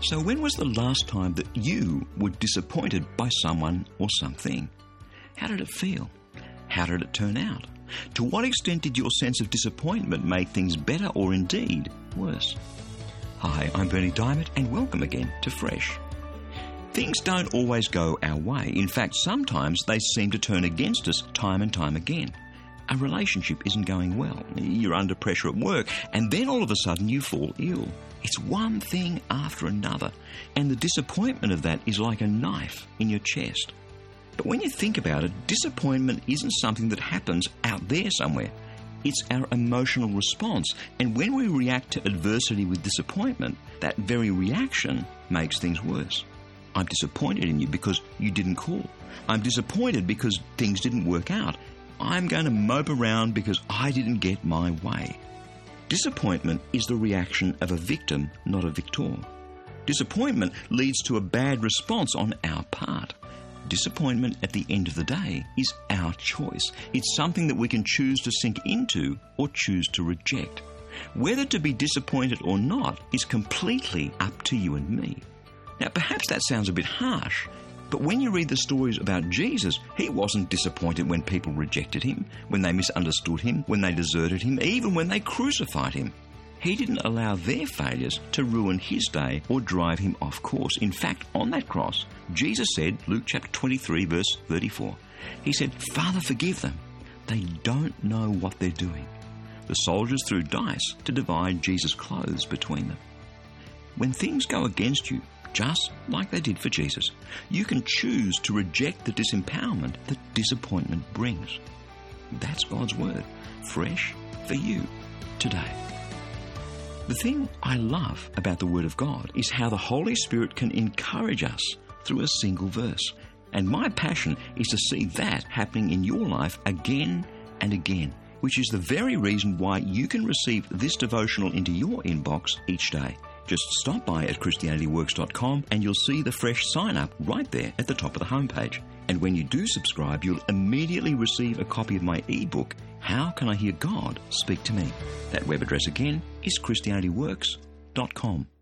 So when was the last time that you were disappointed by someone or something? How did it feel? How did it turn out? To what extent did your sense of disappointment make things better or indeed worse? Hi, I'm Berni Dymet and welcome again to Fresh. Things don't always go our way. In fact, sometimes they seem to turn against us time and time again. A relationship isn't going well. You're under pressure at work and then all of a sudden you fall ill. It's one thing after another, and the disappointment of that is like a knife in your chest. But when you think about it, disappointment isn't something that happens out there somewhere. It's our emotional response, and when we react to adversity with disappointment, that very reaction makes things worse. I'm disappointed in you because you didn't call. I'm disappointed because things didn't work out. I'm going to mope around because I didn't get my way. Disappointment is the reaction of a victim, not a victor. Disappointment leads to a bad response on our part. Disappointment at the end of the day is our choice. It's something that we can choose to sink into or choose to reject. Whether to be disappointed or not is completely up to you and me. Now, perhaps that sounds a bit harsh, but when you read the stories about Jesus, he wasn't disappointed when people rejected him, when they misunderstood him, when they deserted him, even when they crucified him. He didn't allow their failures to ruin his day or drive him off course. In fact, on that cross, Jesus said, Luke chapter 23, verse 34, he said, "Father, forgive them. They don't know what they're doing." The soldiers threw dice to divide Jesus' clothes between them. When things go against you, just like they did for Jesus, you can choose to reject the disempowerment that disappointment brings. That's God's word, fresh for you today. The thing I love about the Word of God is how the Holy Spirit can encourage us through a single verse. And my passion is to see that happening in your life again and again, which is the very reason why you can receive this devotional into your inbox each day. Just stop by at ChristianityWorks.com and you'll see the fresh sign-up right there at the top of the homepage. And when you do subscribe, you'll immediately receive a copy of my ebook, How Can I Hear God Speak to Me? That web address again is ChristianityWorks.com.